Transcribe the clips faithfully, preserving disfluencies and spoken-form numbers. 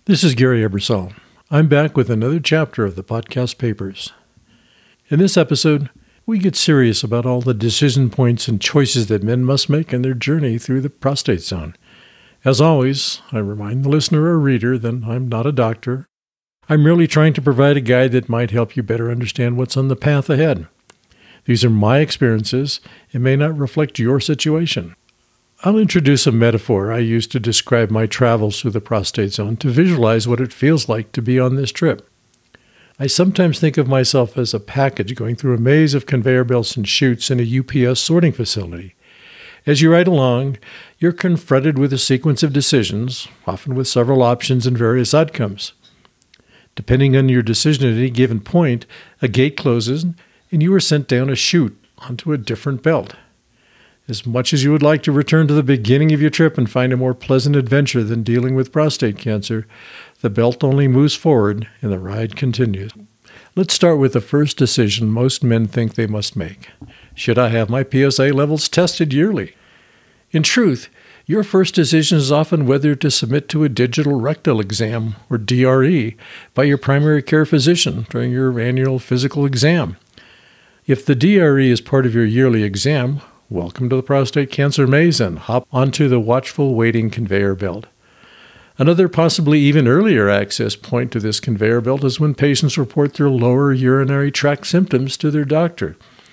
This is Gary Ebersol. I'm back with another chapter of the Podcast Papers. In this episode, we get serious about all the decision points and choices that men must make in their journey through the prostate zone. As always, I remind the listener or reader that I'm not a doctor. I'm merely trying to provide a guide that might help you better understand what's on the path ahead. These are my experiences and may not reflect your situation. I'll introduce a metaphor I use to describe my travels through the prostate zone to visualize what it feels like to be on this trip. I sometimes think of myself as a package going through a maze of conveyor belts and chutes in a U P S sorting facility. As you ride along, you're confronted with a sequence of decisions, often with several options and various outcomes. Depending on your decision at any given point, a gate closes and you are sent down a chute onto a different belt. As much as you would like to return to the beginning of your trip and find a more pleasant adventure than dealing with prostate cancer, the belt only moves forward and the ride continues. Let's start with the first decision most men think they must make. Should I have my P S A levels tested yearly? In truth, your first decision is often whether to submit to a digital rectal exam, or D R E, by your primary care physician during your annual physical exam. If the D R E is part of your yearly exam, welcome to the prostate cancer maze and hop onto the watchful waiting conveyor belt. Another possibly even earlier access point to this conveyor belt is when patients report their lower urinary tract symptoms to their doctor.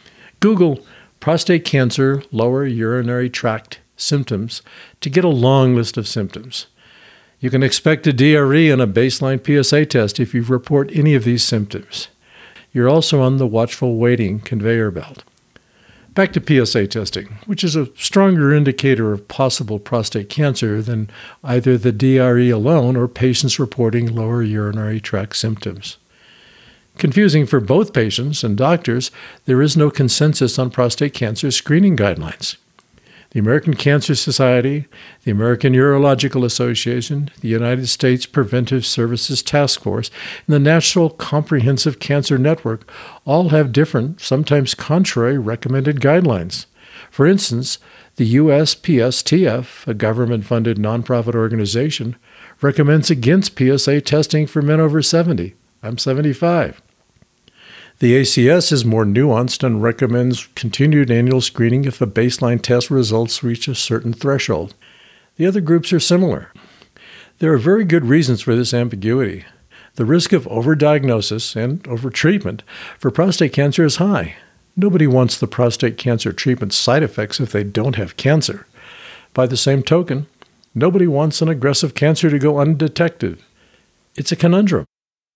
Google prostate cancer lower urinary tract symptoms to get a long list of symptoms. You can expect a D R E and a baseline P S A test if you report any of these symptoms. You're also on the watchful waiting conveyor belt. Back to P S A testing, which is a stronger indicator of possible prostate cancer than either the D R E alone or patients reporting lower urinary tract symptoms. Confusing for both patients and doctors, there is no consensus on prostate cancer screening guidelines. The American Cancer Society, the American Urological Association, the United States Preventive Services Task Force, and the National Comprehensive Cancer Network all have different, sometimes contrary, recommended guidelines. For instance, the U S P S T F, a government-funded nonprofit organization, recommends against P S A testing for men over seventy. I'm seventy-five. The A C S is more nuanced and recommends continued annual screening if the baseline test results reach a certain threshold. The other groups are similar. There are very good reasons for this ambiguity. The risk of overdiagnosis and overtreatment for prostate cancer is high. Nobody wants the prostate cancer treatment side effects if they don't have cancer. By the same token, nobody wants an aggressive cancer to go undetected. It's a conundrum.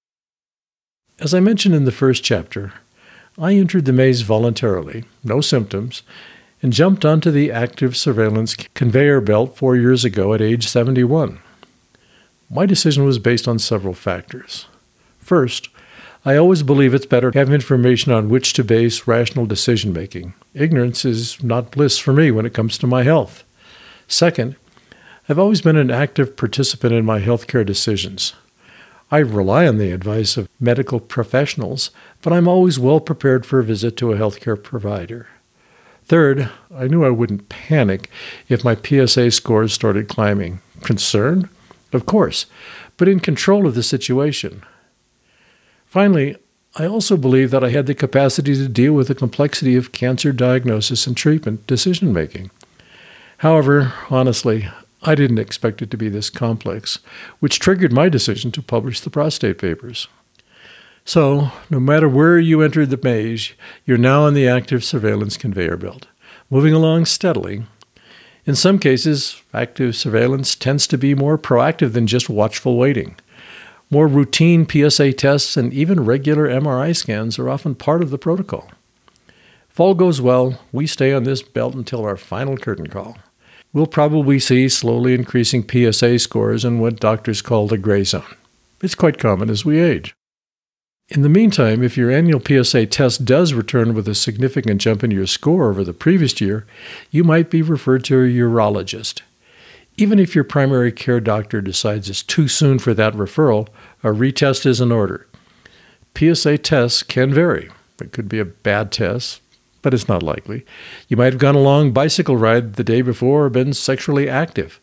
As I mentioned in the first chapter, I entered the maze voluntarily, no symptoms, and jumped onto the active surveillance conveyor belt four years ago at age seventy-one. My decision was based on several factors. First, I always believe it's better to have information on which to base rational decision-making. Ignorance is not bliss for me when it comes to my health. Second, I've always been an active participant in my healthcare decisions. I rely on the advice of medical professionals, but I'm always well prepared for a visit to a healthcare provider. Third, I knew I wouldn't panic if my P S A scores started climbing. Concerned? Of course, but in control of the situation. Finally, I also believe that I had the capacity to deal with the complexity of cancer diagnosis and treatment decision-making. However, honestly, I didn't expect it to be this complex, which triggered my decision to publish the prostate papers. So, no matter where you entered the maze, you're now on the active surveillance conveyor belt, moving along steadily. In some cases, active surveillance tends to be more proactive than just watchful waiting. More routine P S A tests and even regular M R I scans are often part of the protocol. If all goes well, we stay on this belt until our final curtain call. We'll probably see slowly increasing P S A scores in what doctors call the gray zone. It's quite common as we age. In the meantime, if your annual P S A test does return with a significant jump in your score over the previous year, you might be referred to a urologist. Even if your primary care doctor decides it's too soon for that referral, a retest is in order. P S A tests can vary. It could be a bad test, but it's not likely. You might have gone a long bicycle ride the day before or been sexually active.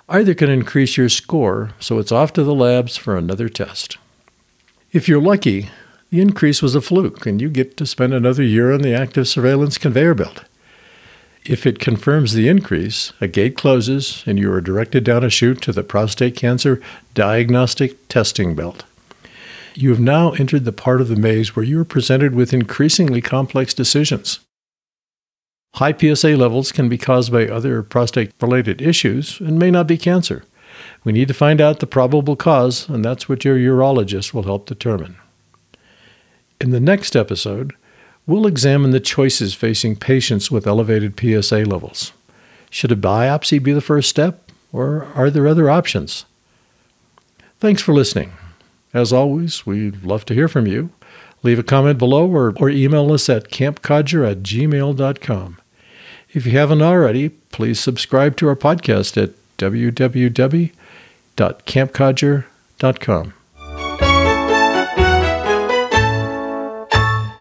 Either can increase your score, so it's off to the labs for another test. If you're lucky, the increase was a fluke, and you get to spend another year on the active surveillance conveyor belt. If it confirms the increase, a gate closes, and you are directed down a chute to the prostate cancer diagnostic testing belt. You have now entered the part of the maze where you are presented with increasingly complex decisions. High P S A levels can be caused by other prostate-related issues and may not be cancer. We need to find out the probable cause, and that's what your urologist will help determine. In the next episode, we'll examine the choices facing patients with elevated P S A levels. Should a biopsy be the first step, or are there other options? Thanks for listening. As always, we'd love to hear from you. Leave a comment below or, or email us at campcodger at gmail dot com. If you haven't already, please subscribe to our podcast at w w w dot camp codger dot com.